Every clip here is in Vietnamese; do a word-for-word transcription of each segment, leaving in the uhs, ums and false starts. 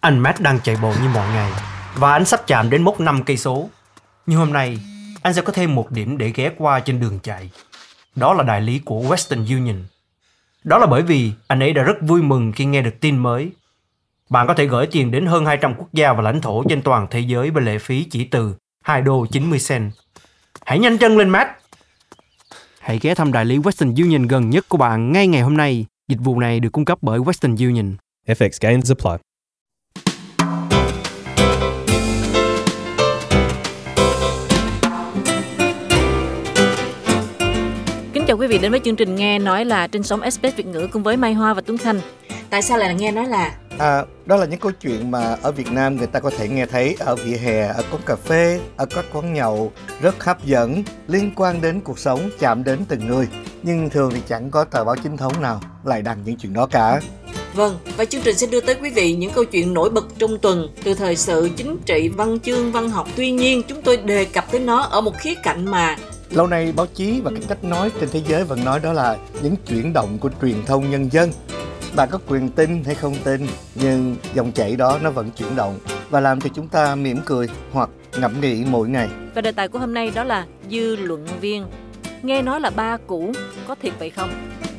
Anh Matt đang chạy bộ như mọi ngày và anh sắp chạm đến mốc năm cây số. Nhưng hôm nay, anh sẽ có thêm một điểm để ghé qua trên đường chạy. Đó là đại lý của Western Union. Đó là bởi vì anh ấy đã rất vui mừng khi nghe được tin mới. Bạn có thể gửi tiền đến hơn hai trăm quốc gia và lãnh thổ trên toàn thế giới với lệ phí chỉ từ hai đô chín mươi cent. Hãy nhanh chân lên, Matt! Hãy ghé thăm đại lý Western Union gần nhất của bạn ngay ngày hôm nay. Dịch vụ này được cung cấp bởi Western Union. F X gains apply. Kính chào quý vị đến với chương trình Nghe Nói Là trên sóng ét bê ét Việt ngữ cùng với Mai Hoa và Tuấn Khanh. Tại sao lại là Nghe Nói Là? À, đó là những câu chuyện mà ở Việt Nam người ta có thể nghe thấy ở vỉa hè, ở quán cà phê, ở các quán nhậu, rất hấp dẫn, liên quan đến cuộc sống, chạm đến từng người. Nhưng thường thì chẳng có tờ báo chính thống nào lại đăng những chuyện đó cả. Vâng, và chương trình sẽ đưa tới quý vị những câu chuyện nổi bật trong tuần từ thời sự, chính trị, văn chương, văn học. Tuy nhiên, chúng tôi đề cập tới nó ở một khía cạnh mà lâu nay báo chí và cái cách nói trên thế giới vẫn nói đó là những chuyển động của truyền thông nhân dân. Bạn có quyền tin hay không tin, nhưng dòng chảy đó nó vẫn chuyển động và làm cho chúng ta mỉm cười hoặc ngẫm nghĩ mỗi ngày. Và đề tài của hôm nay đó là dư luận viên. Nghe nói là ba cũ, có thiệt vậy không?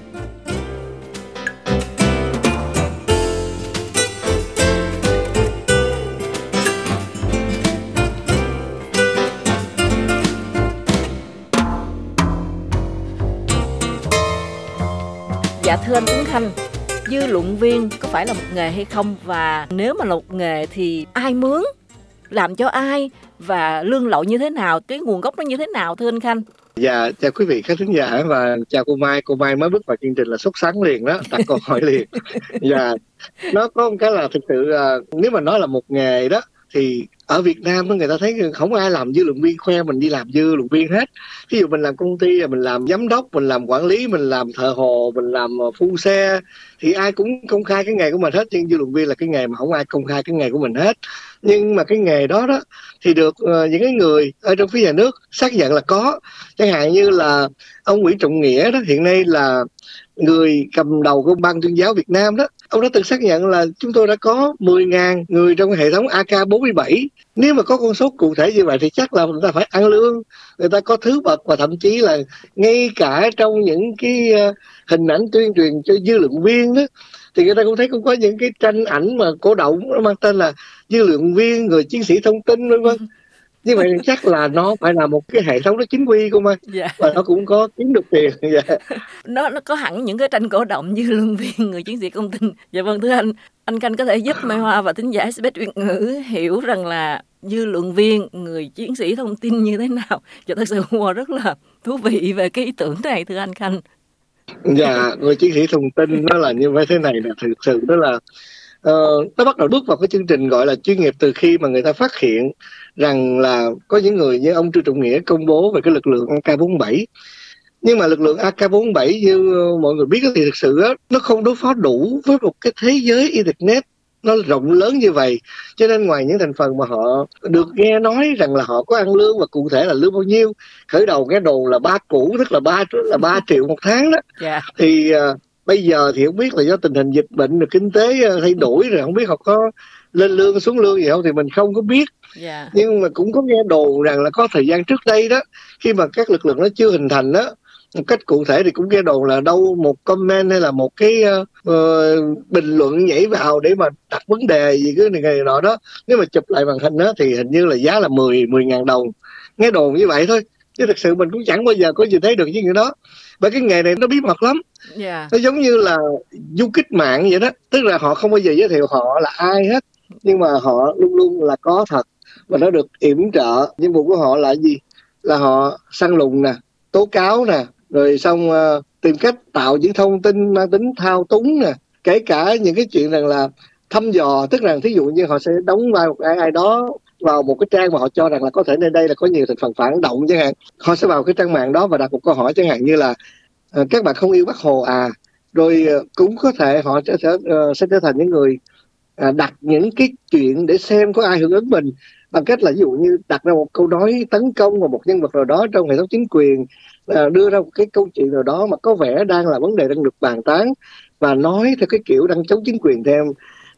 Dạ thưa anh Tuấn Khanh, dư luận viên có phải là một nghề hay không? Và nếu mà là một nghề thì ai mướn, làm cho ai và lương lậu như thế nào, cái nguồn gốc nó như thế nào thưa anh Khanh? Dạ, chào quý vị khán thính giả và chào cô Mai. Cô Mai mới bước vào chương trình là sốt sắng liền đó, đặt câu hỏi liền. Dạ, nó có một cái là thực sự nếu mà nói là một nghề đó thì ở Việt Nam người ta thấy không ai làm dư luận viên khoe mình đi làm dư luận viên hết. Ví dụ mình làm công ty, mình làm giám đốc, mình làm quản lý, mình làm thợ hồ, mình làm phu xe thì ai cũng công khai cái nghề của mình hết. Nhưng dư luận viên là cái nghề mà không ai công khai cái nghề của mình hết. Nhưng mà cái nghề đó đó thì được uh, những cái người ở trong phía nhà nước xác nhận là có. Chẳng hạn như là ông Nguyễn Trọng Nghĩa đó, hiện nay là người cầm đầu của Ban Tuyên giáo Việt Nam đó, ông đã từng xác nhận là chúng tôi đã có mười nghìn người trong hệ thống A K bốn mươi bảy. Nếu mà có con số cụ thể như vậy thì chắc là người ta phải ăn lương, người ta có thứ bậc, và thậm chí là ngay cả trong những cái uh, hình ảnh tuyên truyền cho dư luận viên đó thì người ta cũng thấy cũng có những cái tranh ảnh mà cổ động nó mang tên là dư luận viên, người chiến sĩ thông tin vân vân. Như vậy chắc là nó phải là một cái hệ thống nó chính quy cô Mai. Dạ. Và nó cũng có kiếm được tiền. Dạ. Nó nó có hẳn những cái tranh cổ động dư luận viên, người chiến sĩ thông tin. Dạ vâng thưa anh, anh Khanh có thể giúp Mai Hoa và thính giả ét bê ét Việt ngữ hiểu rằng là dư luận viên, người chiến sĩ thông tin như thế nào. Dạ thật sự Hoa rất là thú vị về cái ý tưởng này thưa anh Khanh. Dạ, người chiến sĩ thông tin nó là như vậy thế này là thực sự đó là uh, nó bắt đầu bước vào cái chương trình gọi là chuyên nghiệp từ khi mà người ta phát hiện rằng là có những người như ông Trương Trọng Nghĩa công bố về cái lực lượng A K bốn mươi bảy. Nhưng mà lực lượng A K bốn mươi bảy như mọi người biết thì thực sự đó, nó không đối phó đủ với một cái thế giới internet nó rộng lớn như vậy. Cho nên ngoài những thành phần mà họ được nghe nói rằng là họ có ăn lương và cụ thể là lương bao nhiêu, khởi đầu nghe đồn là ba củ, tức là ba là ba triệu một tháng đó. Yeah. Thì uh, bây giờ thì không biết là do tình hình dịch bệnh rồi kinh tế uh, thay đổi rồi không biết họ có lên lương xuống lương gì không thì mình không có biết. Yeah. Nhưng mà cũng có nghe đồn rằng là có thời gian trước đây đó, khi mà các lực lượng nó chưa hình thành đó, một cách cụ thể thì cũng nghe đồn là đâu một comment hay là một cái uh, bình luận nhảy vào để mà đặt vấn đề gì cái này này nọ đó, nếu mà chụp lại màn hình đó thì hình như là giá là mười ngàn đồng. Nghe đồn như vậy thôi, chứ thực sự mình cũng chẳng bao giờ có gì thấy được những cái đó. Và cái nghề này nó bí mật lắm. Yeah. Nó giống như là du kích mạng vậy đó, tức là họ không bao giờ giới thiệu họ là ai hết, nhưng mà họ luôn luôn là có thật và nó được yểm trợ. Nhiệm vụ của họ là gì? Là họ săn lùng nè, tố cáo nè, rồi xong uh, tìm cách tạo những thông tin mang tính thao túng nè, kể cả những cái chuyện rằng là thăm dò, tức là thí dụ như họ sẽ đóng vai một ai ai đó vào một cái trang mà họ cho rằng là có thể nơi đây là có nhiều thành phần phản động chẳng hạn, họ sẽ vào cái trang mạng đó và đặt một câu hỏi chẳng hạn như là uh, các bạn không yêu Bác Hồ à, rồi uh, cũng có thể họ sẽ sẽ, uh, sẽ trở thành những người uh, đặt những cái chuyện để xem có ai hưởng ứng mình, bằng cách là ví dụ như đặt ra một câu nói tấn công vào một nhân vật nào đó trong hệ thống chính quyền, uh, đưa ra một cái câu chuyện nào đó mà có vẻ đang là vấn đề đang được bàn tán và nói theo cái kiểu đang chống chính quyền theo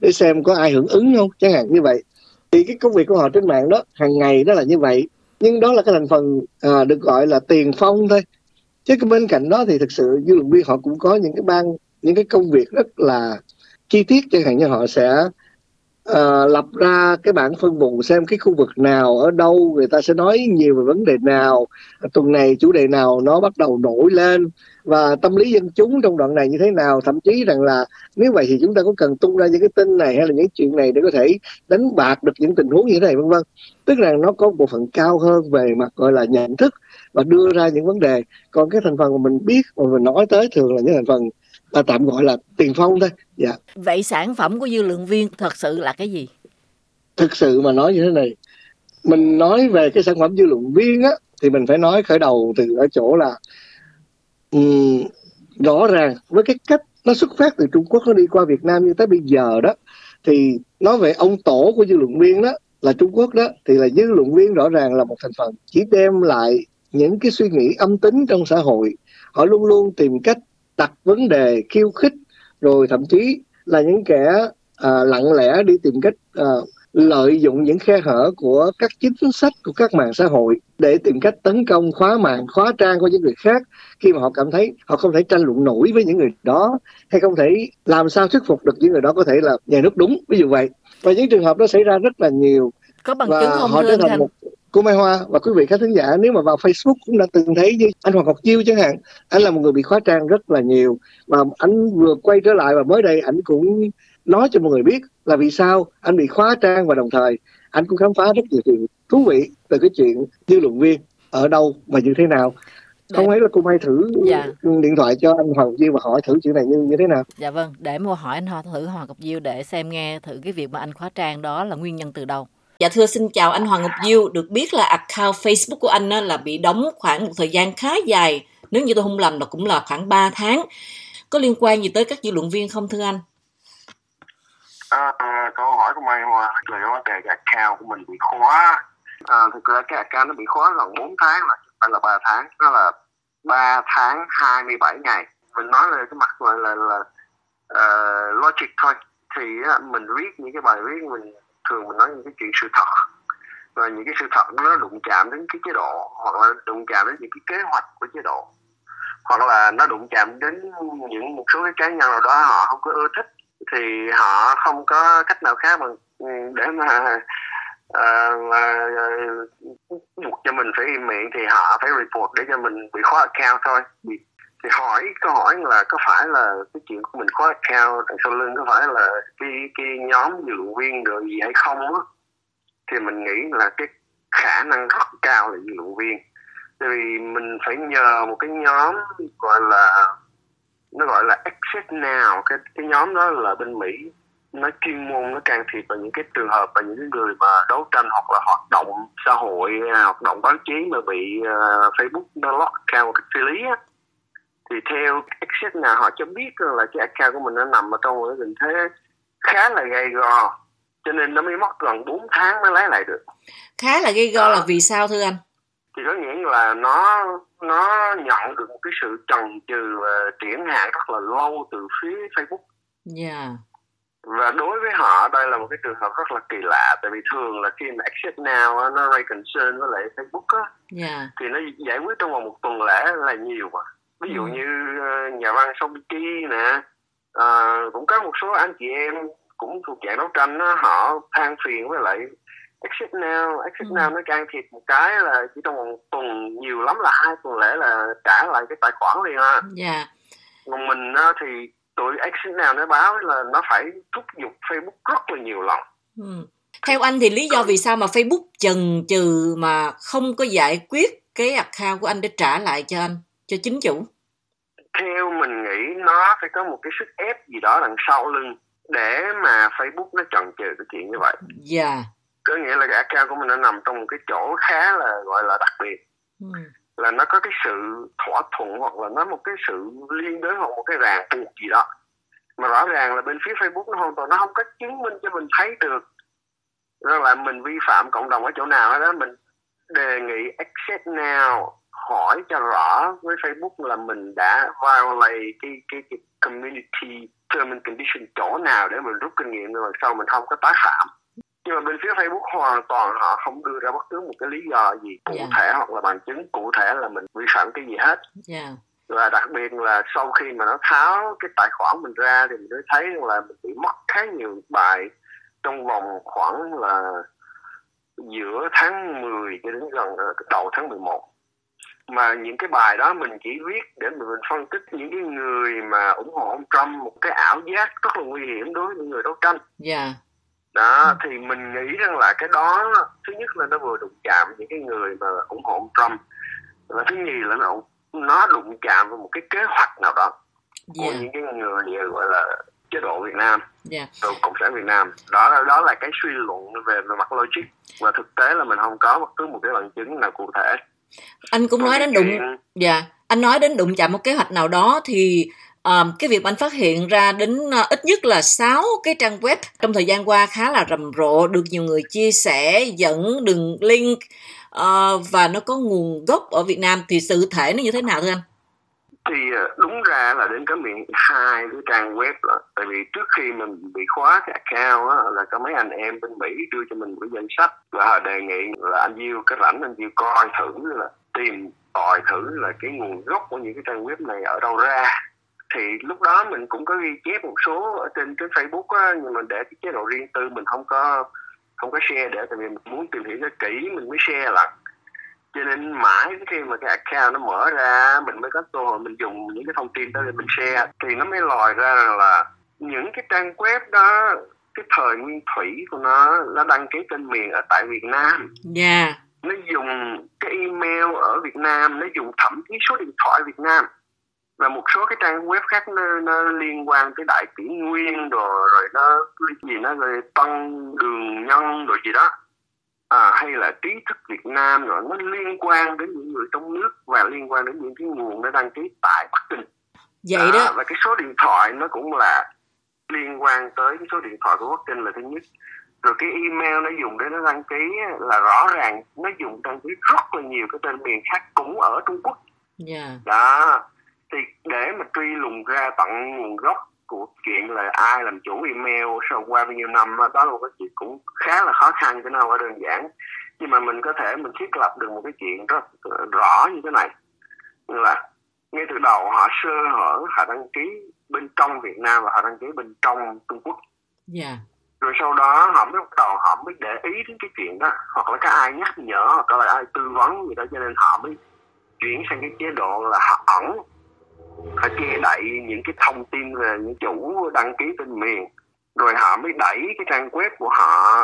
để xem có ai hưởng ứng không, chẳng hạn như vậy. Thì cái công việc của họ trên mạng đó hàng ngày đó là như vậy, nhưng đó là cái thành phần à, được gọi là tiền phong thôi. Chứ cái bên cạnh đó thì thực sự dư luận viên họ cũng có những cái ban những cái công việc rất là chi tiết, chẳng hạn như họ sẽ uh, lập ra cái bảng phân vùng xem cái khu vực nào ở đâu người ta sẽ nói nhiều về vấn đề nào, tuần này chủ đề nào nó bắt đầu nổi lên, và tâm lý dân chúng trong đoạn này như thế nào, thậm chí rằng là nếu vậy thì chúng ta có cần tung ra những cái tin này hay là những chuyện này để có thể đánh bạc được những tình huống như thế này, vân vân. Tức là nó có bộ phận cao hơn về mặt gọi là nhận thức và đưa ra những vấn đề. Còn cái thành phần mà mình biết mà mình nói tới thường là những thành phần là tạm gọi là tiền phong thôi. Dạ. Vậy sản phẩm của dư luận viên thật sự là cái gì? Thực sự mà nói như thế này, mình nói về cái sản phẩm dư luận viên á, thì mình phải nói khởi đầu từ ở chỗ là um, rõ ràng với cái cách nó xuất phát từ Trung Quốc, nó đi qua Việt Nam như tới bây giờ đó, thì nói về ông tổ của dư luận viên đó là Trung Quốc đó, thì là dư luận viên rõ ràng là một thành phần chỉ đem lại những cái suy nghĩ âm tính trong xã hội. Họ luôn luôn tìm cách đặt vấn đề, khiêu khích, rồi thậm chí là những kẻ à, lặng lẽ đi tìm cách à, lợi dụng những khe hở của các chính sách của các mạng xã hội để tìm cách tấn công, khóa mạng, khóa trang của những người khác khi mà họ cảm thấy họ không thể tranh luận nổi với những người đó, hay không thể làm sao thuyết phục được những người đó có thể là nhà nước đúng, ví dụ vậy. Và những trường hợp đó xảy ra rất là nhiều. Có bằng và chứng không họ thưa trở anh thành Khanh? một cô Mai Hoa và quý vị khán thính giả nếu mà vào Facebook cũng đã từng thấy, như anh Hoàng Ngọc Diêu chẳng hạn, anh là một người bị khóa trang rất là nhiều, mà anh vừa quay trở lại và mới đây anh cũng nói cho mọi người biết là vì sao anh bị khóa trang, và đồng thời anh cũng khám phá rất nhiều chuyện thú vị từ cái chuyện dư luận viên ở đâu và như thế nào. Để... Không ấy là cô Mai thử dạ. điện thoại cho anh Hoàng Ngọc Diêu và hỏi thử chuyện này như như thế nào. Dạ vâng, để mua hỏi anh Hoa thử Hoàng Ngọc Diêu để xem nghe thử cái việc mà anh khóa trang đó là nguyên nhân từ đâu. Dạ thưa xin chào anh Hoàng Ngọc Diêu, được biết là account Facebook của anh là bị đóng khoảng một thời gian khá dài, nếu như tôi không lầm là cũng là khoảng ba tháng. Có liên quan gì tới các dư luận viên không thưa anh? À, à, câu hỏi của Mai Hoa là cái vấn đề cái account của mình bị khóa. À, thực ra cái account nó bị khóa gần bốn tháng, là phải là ba tháng, nó là ba tháng hai mươi bảy ngày. Mình nói về cái mặt gọi là, là uh, logic thôi, thì uh, mình viết những cái bài viết mình thường mình nói những cái chuyện sự thật, và những cái sự thật nó đụng chạm đến cái chế độ, hoặc là đụng chạm đến những cái kế hoạch của chế độ, hoặc là nó đụng chạm đến những một số cái cá nhân nào đó họ không có ưa thích, thì họ không có cách nào khác bằng để mà uh, mà uh, buộc cho mình phải im miệng, thì họ phải report để cho mình bị khóa account thôi. Thì, thì hỏi câu hỏi là có phải là cái chuyện của mình khóa account đằng sau lưng có phải là cái cái nhóm dư luận viên rồi gì hay không á, thì mình nghĩ là cái khả năng rất cao là dư luận viên. Tại vì mình phải nhờ một cái nhóm gọi là nó gọi là Exit Now, cái cái nhóm đó là bên Mỹ, nó chuyên môn nó can thiệp vào những cái trường hợp và những cái người mà đấu tranh hoặc là hoạt động xã hội, hoạt động báo chí mà bị uh, Facebook nó lock account xử lý á. Thì theo Exit Now họ cho biết là cái account của mình nó nằm ở trong một cái tình thế khá là gay go, cho nên nó mới mất gần bốn tháng mới lấy lại được. Khá là gay go là vì sao thưa anh? Thì có nghĩa là nó nó nhận được một cái sự chần chừ và triển hạn rất là lâu từ phía Facebook. Dạ. Yeah. Và đối với họ đây là một cái trường hợp rất là kỳ lạ, tại vì thường là khi mà Exit Now nó raise concern với lại Facebook á, yeah. thì nó giải quyết trong vòng một tuần lễ là nhiều mà. Ví dụ ừ. như nhà văn Song Ki nè, à, cũng có một số anh chị em cũng thuộc dạng đấu tranh đó, họ than phiền với lại Exit Now, Exit ừ. Now nó can thiệp một cái là chỉ trong một tuần, nhiều lắm là hai tuần lễ là trả lại cái tài khoản liền à. Dạ. Yeah. Còn mình thì tụi Exit Now nó báo là nó phải thúc giục Facebook rất là nhiều lần. Ừ. Theo anh thì lý do vì sao mà Facebook chần chừ mà không có giải quyết cái account của anh để trả lại cho anh, cho chính chủ? Theo mình nghĩ nó phải có một cái sức ép gì đó đằng sau lưng để mà Facebook nó chần chừ cái chuyện như vậy. Dạ. Yeah. Có nghĩa là cái account của mình nó nằm trong một cái chỗ khá là gọi là đặc biệt. Ừ. Là nó có cái sự thỏa thuận hoặc là nó một cái sự liên đới hoặc một cái ràng buộc gì đó. Mà rõ ràng là bên phía Facebook nó hoàn toàn nó không có chứng minh cho mình thấy được rằng là mình vi phạm cộng đồng ở chỗ nào đó. Mình đề nghị Exit Now hỏi cho rõ với Facebook là mình đã violate cái, cái, cái community term and condition chỗ nào để mình rút kinh nghiệm rồi lần sau mình không có tái phạm. Nhưng mà bên phía Facebook hoàn toàn họ không đưa ra bất cứ một cái lý do gì cụ Yeah. thể hoặc là bằng chứng cụ thể là mình vi phạm cái gì hết. Yeah. Và đặc biệt là sau khi mà nó tháo cái tài khoản mình ra thì mình mới thấy là mình bị mất khá nhiều bài trong vòng khoảng là giữa tháng mười cho đến gần đầu tháng mười một. Mà những cái bài đó mình chỉ viết để mình phân tích những cái người mà ủng hộ ông Trump, một cái ảo giác rất là nguy hiểm đối với những người đấu tranh. Yeah. Đó, thì mình nghĩ rằng là cái đó thứ nhất là nó vừa đụng chạm những cái người mà ủng hộ ông Trump, và thứ nhì là nó nó đụng chạm vào một cái kế hoạch nào đó của Yeah. những cái người gọi là chế độ Việt Nam, Yeah. rồi Cộng sản Việt Nam. Đó là đó là cái suy luận về, về mặt logic, và thực tế là mình không có bất cứ một cái bằng chứng nào cụ thể. Anh cũng Còn nói cái đến đụng, chuyện- dạ, anh nói đến đụng chạm một kế hoạch nào đó thì um, cái việc mà anh phát hiện ra đến uh, ít nhất là sáu cái trang web trong thời gian qua khá là rầm rộ, được nhiều người chia sẻ, dẫn đường link uh, và nó có nguồn gốc ở Việt Nam, thì sự thể nó như thế nào thưa anh? Thì ờ, đúng ra là đến cái miệng hai cái trang web đó. Tại vì trước khi mình bị khóa cái account á, là có mấy anh em bên Mỹ đưa cho mình một cái danh sách, và họ đề nghị là anh Diêu cái rảnh anh Diêu coi thử, là tìm tòi thử là cái nguồn gốc của những cái trang web này ở đâu ra. Thì lúc đó mình cũng có ghi chép một số ở trên cái Facebook á, nhưng mà để cái chế độ riêng tư mình không có không có share, để tại vì mình muốn tìm hiểu cái kỹ mình mới share lại. Cho nên mãi khi mà cái account nó mở ra, mình mới có cơ hội mình dùng những cái thông tin đó để mình share, thì nó mới lòi ra rằng là những cái trang web đó, cái thời nguyên thủy của nó nó đăng ký tên miền ở tại Việt Nam, Dạ. Yeah. nó dùng cái email ở Việt Nam, nó dùng thậm chí số điện thoại Việt Nam, và một số cái trang web khác nó, nó liên quan tới Đại Kỷ Nguyên rồi rồi nó gì nó rồi Tân Đường Nhân rồi gì đó. À, hay là trí thức Việt Nam, rồi nó liên quan đến những người trong nước và liên quan đến những cái nguồn nó đăng ký tại Bắc Kinh. Vậy đó. À, và cái số điện thoại nó cũng là liên quan tới cái số điện thoại của Bắc Kinh là thứ nhất. Rồi cái email nó dùng để nó đăng ký là rõ ràng nó dùng đăng ký rất là nhiều cái tên miền khác cũng ở Trung Quốc. Dạ. Yeah. Đó, thì để mà truy lùng ra tận nguồn gốc của chuyện là ai làm chủ email sau qua bao nhiêu năm, đó là một cái chuyện cũng khá là khó khăn, chứ nào phải đơn giản. Nhưng mà mình có thể mình thiết lập được một cái chuyện rất rõ như thế này, là ngay từ đầu họ sơ hở, họ đăng ký bên trong Việt Nam và họ đăng ký bên trong Trung Quốc. Dạ. Yeah. Rồi sau đó họ mới bắt đầu họ mới để ý đến cái chuyện đó, hoặc là có ai nhắc nhở, hoặc là ai tư vấn gì đó, cho nên họ mới chuyển sang cái chế độ là họ ẩn, họ che đậy những cái thông tin về những chủ đăng ký tên miền. Rồi họ mới đẩy cái trang web của họ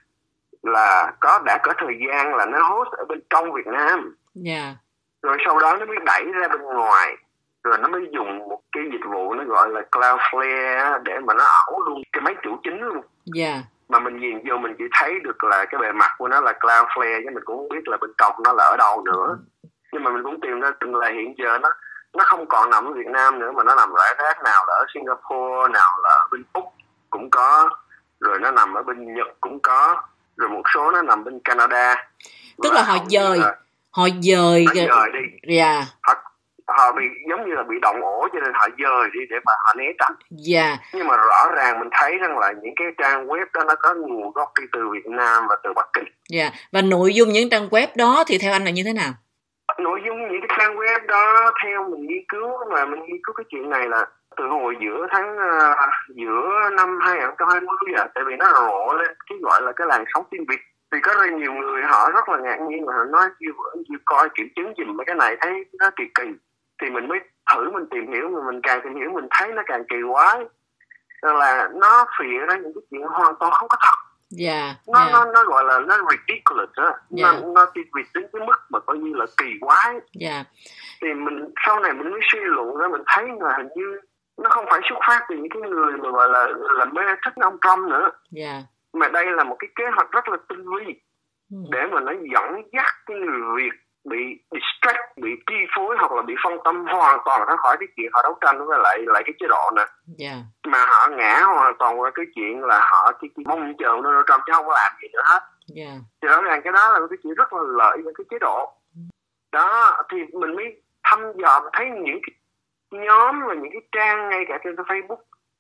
là có đã có thời gian là nó host ở bên trong Việt Nam. Dạ. Yeah. Rồi sau đó nó mới đẩy ra bên ngoài, rồi nó mới dùng một cái dịch vụ nó gọi là Cloudflare để mà nó ảo luôn cái máy chủ chính luôn. Dạ. Yeah. Mà mình nhìn vô mình chỉ thấy được là cái bề mặt của nó là Cloudflare, chứ mình cũng không biết là bên trong nó là ở đâu nữa. Nhưng mà mình cũng tìm ra là hiện giờ nó nó không còn nằm ở Việt Nam nữa, mà nó nằm rải rác, nào là ở Singapore, nào là ở bên Úc cũng có, rồi nó nằm ở bên Nhật cũng có, rồi một số nó nằm bên Canada. Tức là họ dời là, họ dời nó dời đi. Dạ. Yeah. Họ, họ bị giống như là bị động ổ, cho nên họ dời đi để mà họ né tránh. Dạ. Yeah. Nhưng mà rõ ràng mình thấy rằng là những cái trang web đó nó có nguồn gốc đi từ Việt Nam và từ Bắc Kinh. Dạ. Yeah. Và nội dung những trang web đó thì theo anh là như thế nào? Nội dung những cái trang web đó theo mình nghiên cứu, mà mình nghiên cứu cái chuyện này là từ hồi giữa tháng uh, giữa năm hai không hai không à, tại vì nó rộ lên cái gọi là cái làn sóng tin Việt, thì có rất nhiều người họ rất là ngạc nhiên và họ nói chưa chưa coi kiểm chứng gì mấy cái này thấy nó kỳ kỳ, thì mình mới thử mình tìm hiểu, mà mình càng tìm hiểu mình thấy nó càng kỳ quái, là nó phìa ra những cái chuyện hoàn toàn không có thật. Dạ. Yeah, nó yeah. nó nó gọi là nó ridiculous đó. Yeah. Nó nó ti vi đến cái mức mà coi như là kỳ quái. Dạ. Yeah. Thì mình sau này mình mới suy luận ra, mình thấy là hình như nó không phải xuất phát từ những cái người mà gọi là là mê thích ông Trump nữa. Dạ. Yeah. Mà đây là một cái kế hoạch rất là tinh vi ừ. để mà nó dẫn dắt cái người Việt bị distract, bị chi phối hoặc là bị phân tâm hoàn toàn ra khỏi cái chuyện họ đấu tranh với lại lại cái chế độ nè. Yeah. Mà họ ngã hoàn toàn qua cái chuyện là họ chỉ, chỉ mong chờ Donald Trump chứ không có làm gì nữa hết. Yeah. Thì rõ ràng cái đó là cái chuyện rất là lợi với cái chế độ. Đó, thì mình mới thăm dò thấy những cái nhóm và những cái trang ngay cả trên Facebook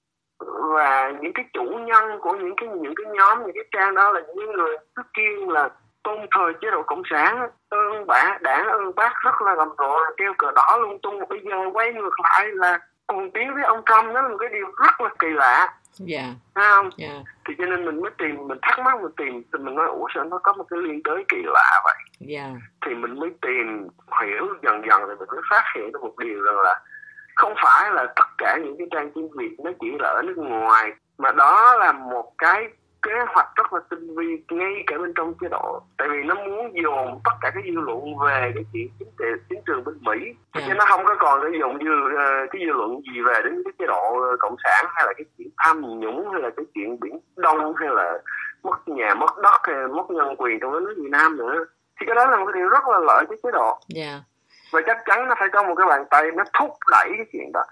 và những cái chủ nhân của những cái những cái nhóm, những cái trang đó là những người cứ kiên là tôn thờ chế độ cộng sản, ơn bả đảng, ơn bác rất là rầm rộ, kêu cờ đỏ lung tung. Bây giờ quay ngược lại là cùng tiếng với ông Trump, đó là một cái điều rất là kỳ lạ. Dạ. Yeah. Thấy không? Yeah. Thì cho nên mình mới tìm, mình thắc mắc, mình tìm, thì mình nói ủa sao nó có một cái liên đới kỳ lạ vậy? Dạ. Yeah. Thì mình mới tìm hiểu dần dần, rồi mình mới phát hiện được một điều rằng là không phải là tất cả những cái trang tin Việt nó chỉ là ở nước ngoài, mà đó là một cái kế hoạch rất là tinh vi ngay cả bên trong chế độ. Tại vì nó muốn dồn tất cả cái dư luận về cái chuyện chính trị, chính trường bên Mỹ, yeah. chứ nó không có còn cái dùng dư cái dư luận gì về đến cái chế độ cộng sản, hay là cái chuyện tham nhũng, hay là cái chuyện Biển Đông, hay là mất nhà mất đất, hay là mất nhân quyền trong đất nước Việt Nam nữa. Thì cái đó là một cái điều rất là lợi cho chế độ. Yeah. Và chắc chắn nó phải có một cái bàn tay nó thúc đẩy cái chuyện đó.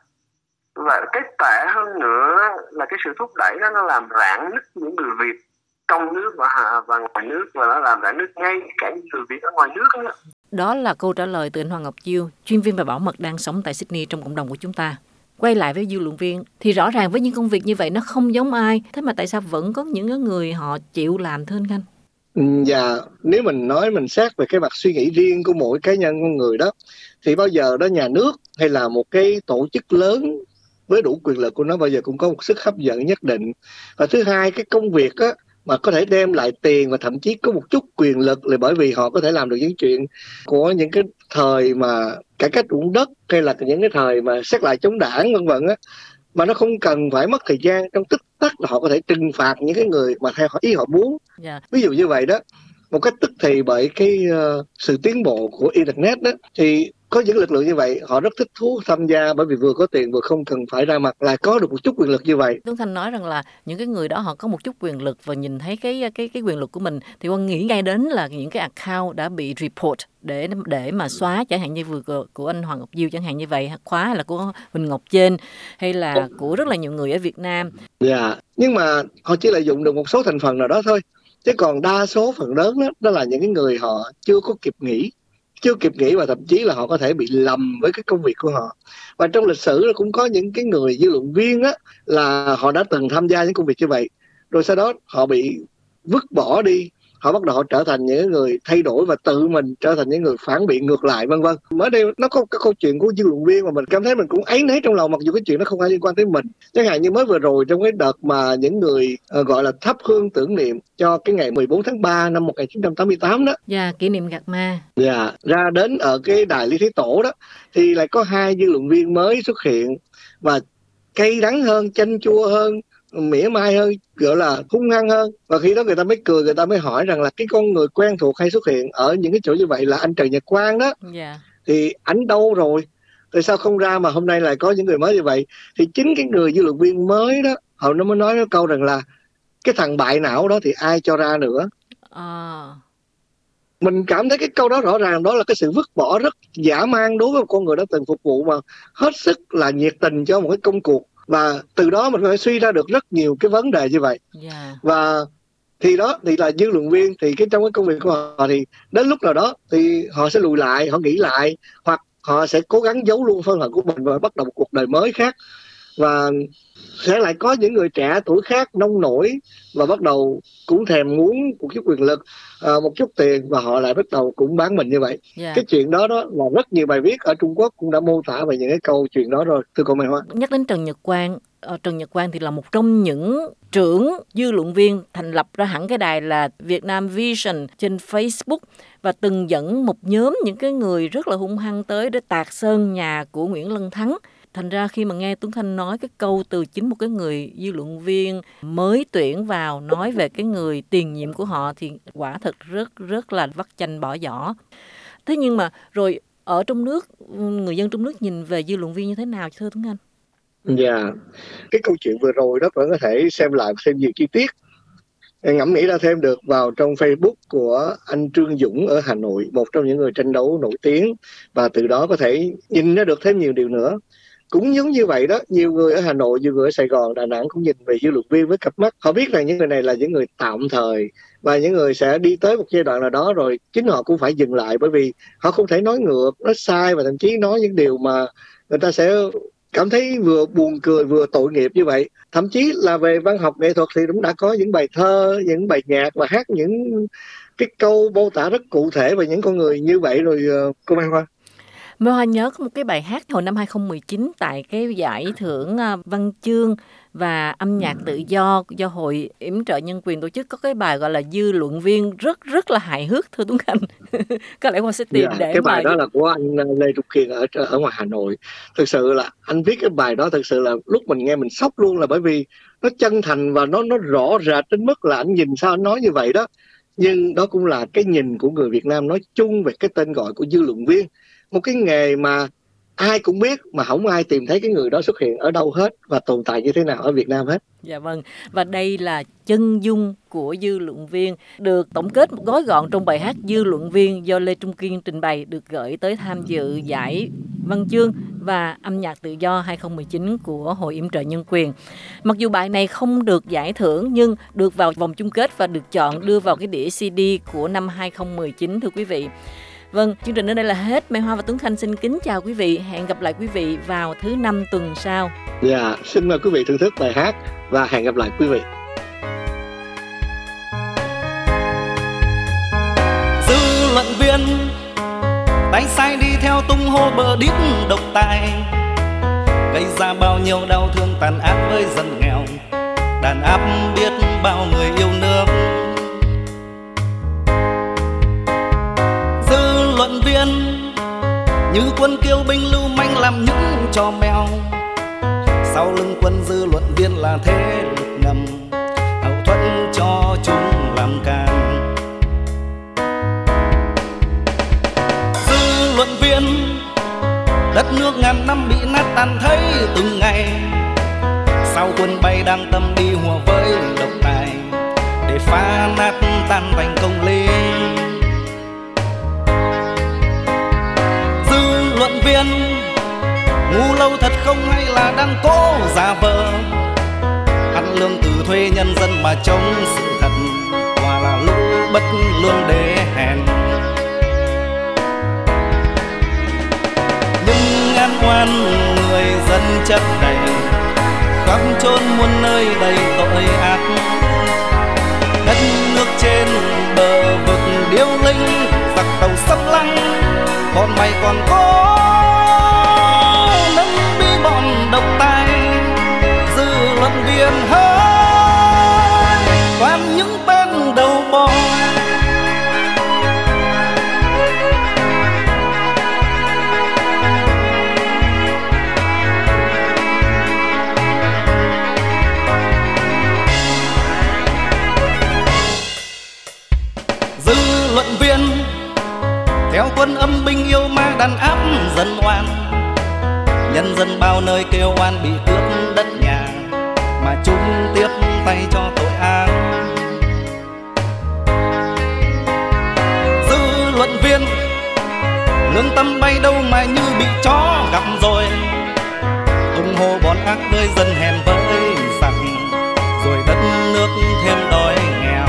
Và cái tệ hơn nữa là cái sự thúc đẩy đó nó làm rạn nứt những người Việt trong nước và và ngoài nước, và nó làm rạn nứt ngay cả những người Việt ở ngoài nước đó. Đó là câu trả lời từ anh Hoàng Ngọc Chiêu, chuyên viên về bảo mật đang sống tại Sydney trong cộng đồng của chúng ta. Quay lại với dư luận viên, thì rõ ràng với những công việc như vậy nó không giống ai, thế mà tại sao vẫn có những người họ chịu làm thưa anh Khanh? Dạ, nếu mình nói mình xét về cái mặt suy nghĩ riêng của mỗi cá nhân con người đó, thì bao giờ đó nhà nước hay là một cái tổ chức lớn với đủ quyền lực của nó bao giờ cũng có một sức hấp dẫn nhất định. Và thứ hai, cái công việc á, mà có thể đem lại tiền và thậm chí có một chút quyền lực là bởi vì họ có thể làm được những chuyện của những cái thời mà cải cách ruộng đất, hay là những cái thời mà xét lại chống đảng vân vân á, mà nó không cần phải mất thời gian, trong tích tắc là họ có thể trừng phạt những cái người mà theo ý họ muốn. Yeah. Ví dụ như vậy đó, một cách tức thì bởi cái uh, sự tiến bộ của internet đó, thì có những lực lượng như vậy họ rất thích thú tham gia, bởi vì vừa có tiền vừa không cần phải ra mặt, lại có được một chút quyền lực như vậy. Tuấn Khanh nói rằng là những cái người đó họ có một chút quyền lực và nhìn thấy cái cái cái quyền lực của mình, thì Quân nghĩ ngay đến là những cái account đã bị report để để mà xóa, chẳng hạn như vừa của anh Hoàng Ngọc Diêu chẳng hạn như vậy, khóa hay là của Huỳnh Ngọc Trên, hay là của rất là nhiều người ở Việt Nam. Dạ, yeah. Nhưng mà họ chỉ lợi dụng được một số thành phần nào đó thôi, chứ còn đa số phần lớn đó, đó là những cái người họ chưa có kịp nghĩ, chưa kịp nghĩ và thậm chí là họ có thể bị lầm với cái công việc của họ. Và trong lịch sử cũng có những cái người dư luận viên á, là họ đã từng tham gia những công việc như vậy, rồi sau đó họ bị vứt bỏ đi, họ bắt đầu họ trở thành những người thay đổi và tự mình trở thành những người phản biện ngược lại vân vân. Mới đây nó có cái câu chuyện của dư luận viên mà mình cảm thấy mình cũng áy náy trong lòng, mặc dù cái chuyện nó không phải liên quan tới mình. Chẳng hạn như mới vừa rồi trong cái đợt mà những người uh, gọi là thắp hương tưởng niệm cho cái ngày mười bốn tháng ba năm một nghìn chín trăm tám mươi tám đó. Dạ, yeah, kỷ niệm Gạc Ma. Dạ, yeah, ra đến ở cái đài Lý Thái Tổ đó thì lại có hai dư luận viên mới xuất hiện và cay đắng hơn, chanh chua hơn, mỉa mai hơn, gọi là hung hăng hơn. Và khi đó người ta mới cười, người ta mới hỏi rằng là cái con người quen thuộc hay xuất hiện ở những cái chỗ như vậy là anh Trần Nhật Quang đó. Yeah. Thì ảnh đâu rồi? Tại sao không ra mà hôm nay lại có những người mới như vậy? Thì chính cái người dư luận viên mới đó, họ nó mới nói cái câu rằng là cái thằng bại não đó thì ai cho ra nữa. À. Mình cảm thấy cái câu đó rõ ràng đó là cái sự vứt bỏ rất dã man đối với một con người đã từng phục vụ mà hết sức là nhiệt tình cho một cái công cuộc. Và từ đó mình có thể suy ra được rất nhiều cái vấn đề như vậy. Yeah. Và thì đó thì là dư luận viên, thì cái trong cái công việc của họ thì đến lúc nào đó thì họ sẽ lùi lại, họ nghĩ lại, hoặc họ sẽ cố gắng giấu luôn thân phận của mình và bắt đầu một cuộc đời mới khác. Và sẽ lại có những người trẻ tuổi khác nông nổi và bắt đầu cũng thèm muốn một chút quyền lực, uh, một chút tiền, và họ lại bắt đầu cũng bán mình như vậy. Yeah. Cái chuyện đó đó là rất nhiều bài viết ở Trung Quốc cũng đã mô tả về những cái câu chuyện đó rồi, thưa cô Mai Hoa. Nhắc đến Trần Nhật Quang, uh, Trần Nhật Quang thì là một trong những trưởng dư luận viên thành lập ra hẳn cái đài là Việt Nam Vision trên Facebook, và từng dẫn một nhóm những cái người rất là hung hăng tới để tạc sơn nhà của Nguyễn Lân Thắng. Thành ra khi mà nghe Tuấn Khanh nói cái câu từ chính một cái người dư luận viên mới tuyển vào nói về cái người tiền nhiệm của họ thì quả thật rất rất là vắt chanh bỏ giỏ. Thế nhưng mà rồi ở trong nước, người dân trong nước nhìn về dư luận viên như thế nào thưa Tuấn Khanh? Dạ, yeah. Cái câu chuyện vừa rồi đó vẫn có thể xem lại thêm nhiều chi tiết, ngẫm nghĩ ra thêm được vào trong Facebook của anh Trương Dũng ở Hà Nội, một trong những người tranh đấu nổi tiếng, và từ đó có thể nhìn ra được thêm nhiều điều nữa. Cũng giống như vậy đó, nhiều người ở Hà Nội, nhiều người ở Sài Gòn, Đà Nẵng cũng nhìn về dư luận viên với cặp mắt. Họ biết rằng những người này là những người tạm thời, và những người sẽ đi tới một giai đoạn nào đó rồi chính họ cũng phải dừng lại, bởi vì họ không thể nói ngược, nói sai và thậm chí nói những điều mà người ta sẽ cảm thấy vừa buồn cười vừa tội nghiệp như vậy. Thậm chí là về văn học nghệ thuật thì cũng đã có những bài thơ, những bài nhạc và hát những cái câu mô tả rất cụ thể về những con người như vậy rồi, cô Mai Hoa. Mai Hoa nhớ có một cái bài hát hồi năm hai không một chín tại cái giải thưởng văn chương và âm nhạc tự do do Hội Yểm trợ Nhân quyền tổ chức, có cái bài gọi là Dư luận viên, rất rất là hài hước, thưa Tuấn Khanh. Có lẽ Hoa sẽ tìm yeah, để cái bài mà... đó là của anh Lê Trung Kiên ở ở ngoài Hà Nội. Thực sự là anh viết cái bài đó, thực sự là lúc mình nghe mình sốc luôn, là bởi vì nó chân thành và nó nó rõ rệt đến mức là anh nhìn sao anh nói như vậy đó. Nhưng đó cũng là cái nhìn của người Việt Nam nói chung về cái tên gọi của dư luận viên, một cái nghề mà ai cũng biết mà không ai tìm thấy cái người đó xuất hiện ở đâu hết và tồn tại như thế nào ở Việt Nam hết. Dạ vâng, và đây là chân dung của dư luận viên, được tổng kết một gói gọn trong bài hát Dư luận viên do Lê Trung Kiên trình bày, được gửi tới tham dự giải văn chương và âm nhạc tự do hai không một chín của Hội Yểm trợ Nhân quyền. Mặc dù bài này không được giải thưởng nhưng được vào vòng chung kết và được chọn đưa vào cái đĩa xê đê của năm hai không một chín, thưa quý vị. Vâng, chương trình đến đây là hết. Mai Hoa và Tuấn Khanh xin kính chào quý vị. Hẹn gặp lại quý vị vào thứ năm tuần sau. Dạ, yeah, xin mời quý vị thưởng thức bài hát và hẹn gặp lại quý vị. Dư luận viên tay sai đi theo tung hô bờ đít độc tài, gây ra bao nhiêu đau thương tàn ác với dân nghèo, đàn áp biết bao người yêu nước. Dư luận viên như quân kiêu binh lưu manh làm những trò mèo, sau lưng quân dư luận viên là thế lực ngầm hậu thuẫn cho chúng làm càn. Dư luận viên đất nước ngàn năm bị nát tan thấy từng ngày, sau quân bay đang tâm đi hùa với độc tài để phá nát tan thành công lý. Dư luận viên ngu lâu thật không hay là đang cố giả vờ, ăn lương từ thuê nhân dân mà chống sự thật, quả là lũ bất lương đê hèn. Nhưng ngàn oan người dân chất đầy, khắp chốn muôn nơi đầy tội ác, đất nước trên bờ vực điêu linh, giặc tàu xâm lăng, bọn mày còn có nâng bi bọn độc tài. Dư luận viên hỡi, toàn những tên đầu bò. Dư luận viên theo quân âm binh yêu ma đàn áp dân oan, nhân dân bao nơi kêu oan bị cướp đất nhà mà chúng tiếp tay cho tội ác. Dư luận viên lương tâm bay đâu mà như bị chó gặp rồi, tung hô bọn ác với dân hèn với giặc, rồi đất nước thêm đói nghèo.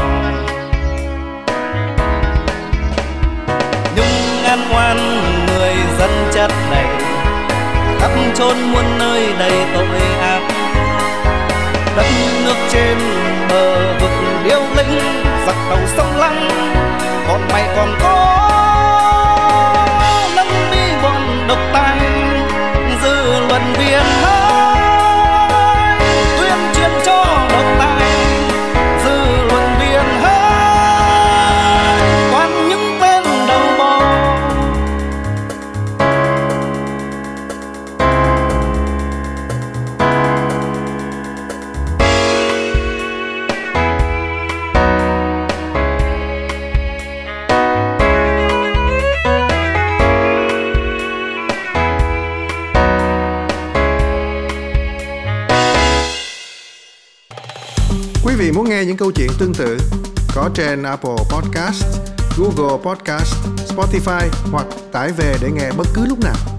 Nhưng ngàn oan người dân chất đầy, khắp chốn muôn nơi đầy tội ác, đất nước trên bờ vực điêu linh, giặc tàu sông lăng, bọn mày còn có nâng đi bọn độc tài. Dư luận viên hỡi, tuyên truyền cho độc tài. Dư luận viên hỡi, toàn những tên đầu bò. Quý vị muốn nghe những câu chuyện tương tự có trên Apple Podcast, Google Podcast, Spotify hoặc tải về để nghe bất cứ lúc nào.